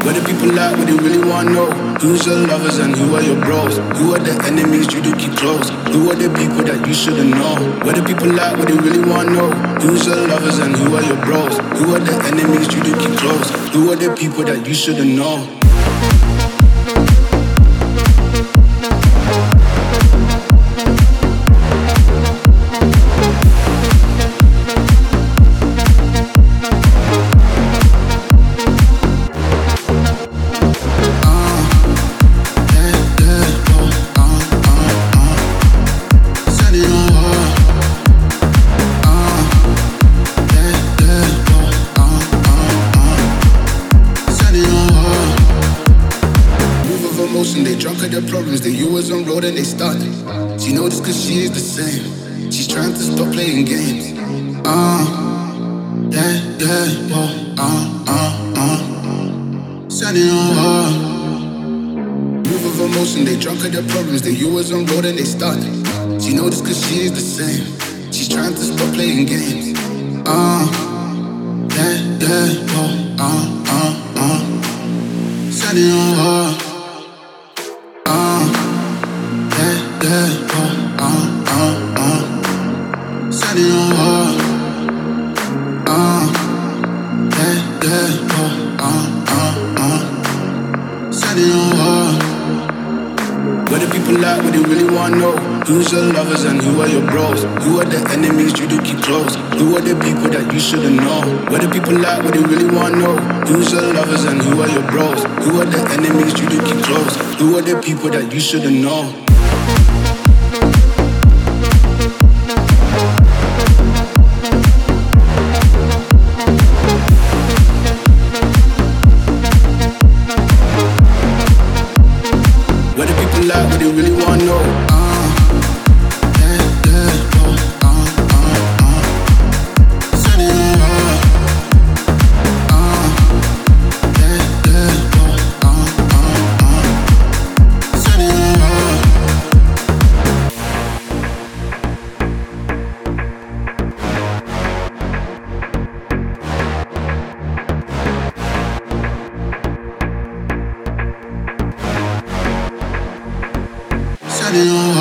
Where the people at, what they really wanna know? Who's your lovers and who are your bros? Who are the enemies you do keep close? Who are the people that you shouldn't know? Where the people at, what they really wanna know? Who's your lovers and who are your bros? Who are the enemies you do keep close? Who are the people that you shouldn't know? Problems they you was on road and they started. She know this cause she is the same. She's trying to stop playing games. Sending on her. Move of emotion, they drunk at their problems. They you was on road and they started. She know this cause she is the same. She's trying to stop playing games. Sending on her. Sending on her. Sending on her. Where the people at, what they really wanna know? Who's your lovers and who are your bros? Who are the enemies you do keep close? Who are the people that you shouldn't know? Where the people at, what they really wanna know? Who's your lovers and who are your bros? Who are the enemies you do keep close? Who are the people that you shouldn't know? Where the people at, what they really wanna know? Sending on her. Sending on her. Sending on her.